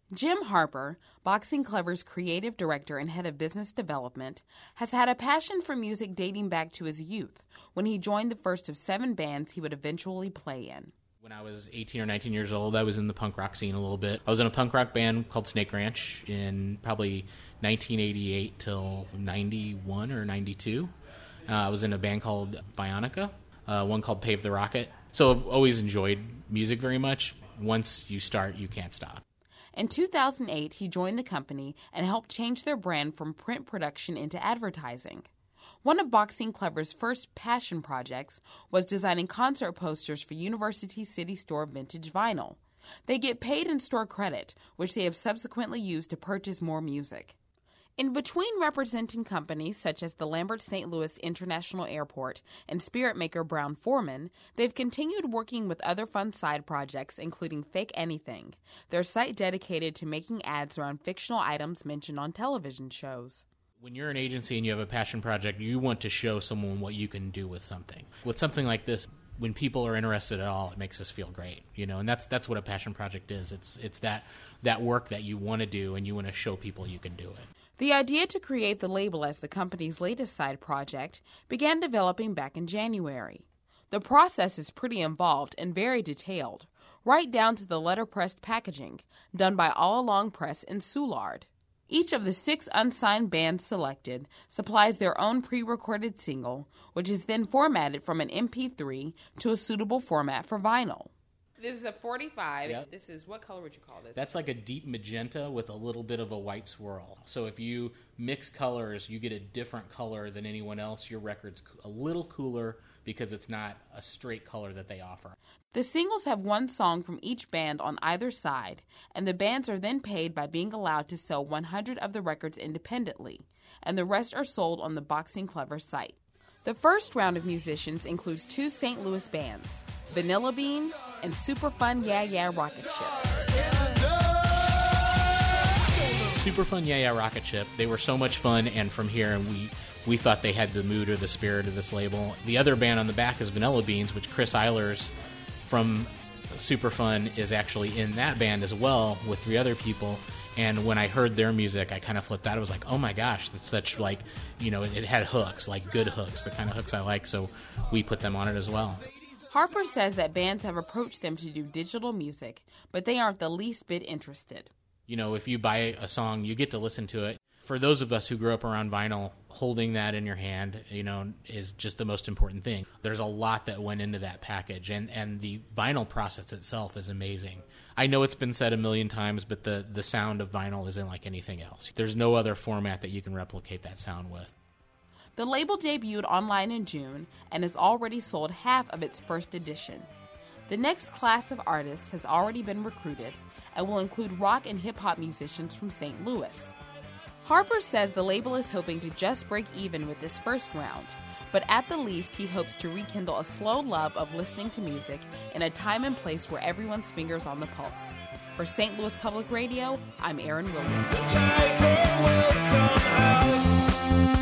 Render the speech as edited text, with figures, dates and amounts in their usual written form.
Jim Harper, Boxing Clever's creative director and head of business development, has had a passion for music dating back to his youth, when he joined the first of 7 bands he would eventually play in. When I was 18 or 19 years old, I was in the punk rock scene a little bit. I was in a punk rock band called Snake Ranch in probably 1988 till 91 or 92. I was in a band called Bionica, one called Pave the Rocket. So I've always enjoyed music very much. Once you start, you can't stop. In 2008, he joined the company and helped change their brand from print production into advertising. One of Boxing Clever's first passion projects was designing concert posters for University City Store vintage vinyl. They get paid in store credit, which they have subsequently used to purchase more music. In between representing companies such as the Lambert St. Louis International Airport and spirit maker Brown-Forman, they've continued working with other fun side projects, including Fake Anything, their site dedicated to making ads around fictional items mentioned on television shows. When you're an agency and you have a passion project, you want to show someone what you can do with something. With something like this, when people are interested at all, it makes us feel great, and that's what a passion project is. It's that work that you want to do, and you want to show people you can do it. The idea to create the label as the company's latest side project began developing back in January. The process is pretty involved and very detailed, right down to the letterpressed packaging, done by All Along Press in Soulard. Each of the 6 unsigned bands selected supplies their own pre-recorded single, which is then formatted from an MP3 to a suitable format for vinyl. This is a 45. Yep. This is, what color would you call this? That's like a deep magenta with a little bit of a white swirl. So if you mix colors, you get a different color than anyone else. Your record's a little cooler because it's not a straight color that they offer. The singles have 1 song from each band on either side, and the bands are then paid by being allowed to sell 100 of the records independently, and the rest are sold on the Boxing Clever site. The first round of musicians includes 2 St. Louis bands, Vanilla Beans and Superfun Yeah Yeah Rocket Ship. Superfun Yeah Yeah Rocket Ship, they were so much fun and from here, and we thought they had the mood or the spirit of this label. The other band on the back is Vanilla Beans, which Chris Eilers from Superfun is actually in that band as well with 3 other people. And when I heard their music, I kind of flipped out. I was like, oh my gosh, that's such it had hooks, like good hooks, the kind of hooks I like, so we put them on it as well. Harper says that bands have approached them to do digital music, but they aren't the least bit interested. If you buy a song, you get to listen to it. For those of us who grew up around vinyl, holding that in your hand, is just the most important thing. There's a lot that went into that package, and the vinyl process itself is amazing. I know it's been said a million times, but the sound of vinyl isn't like anything else. There's no other format that you can replicate that sound with. The label debuted online in June and has already sold half of its first edition. The next class of artists has already been recruited and will include rock and hip-hop musicians from St. Louis. Harper says the label is hoping to just break even with this first round, but at the least he hopes to rekindle a slow love of listening to music in a time and place where everyone's finger's on the pulse. For St. Louis Public Radio, I'm Erin Williams.